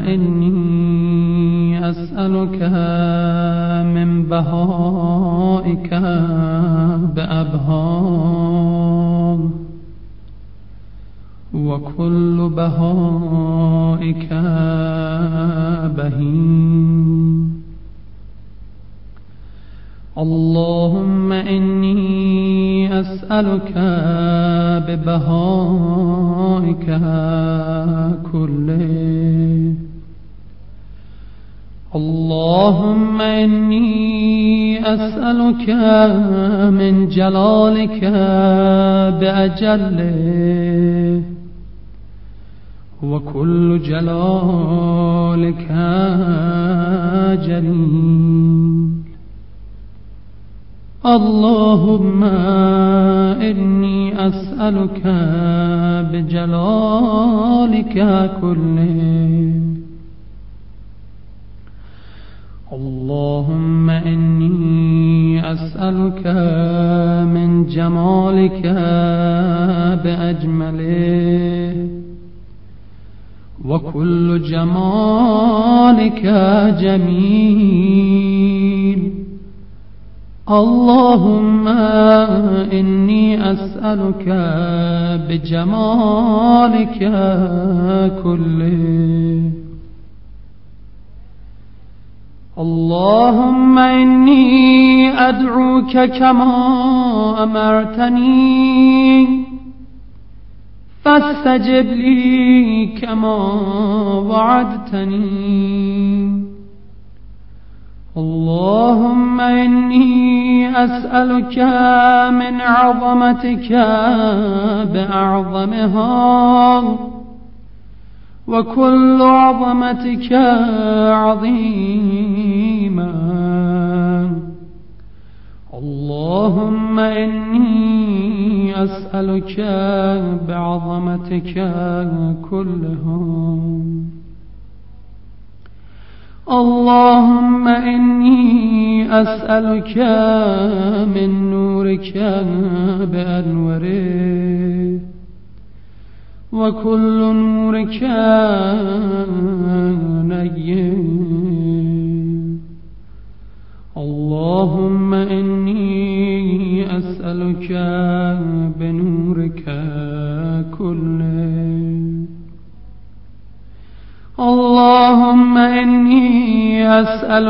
إني أسألك من بهائك بأبهار وكل بهائك بهيم. اللهم إني أسألك ببهائك كله. اللهم إني أسألك من جلالك بأجله وكل جلالك جليل. اللهم إني أسألك بجلالك كله. اللهم إني أسألك من جمالك بأجمله وكل جمالك جميل. اللهم إني أسألك بجمالك كله. اللهم إني أدعوك كما أمرتني فاستجب لي كما وعدتني. اللهم إني أسألك من عظمتك بأعظمها وكل عظمتك عظيما. اللهم إني أسألك بعظمتك كلها. اللهم إني أسألك من نورك بأنوره وكل نورك نير. اللهم إني أسألك بنورك كله. اللهم إني أسألك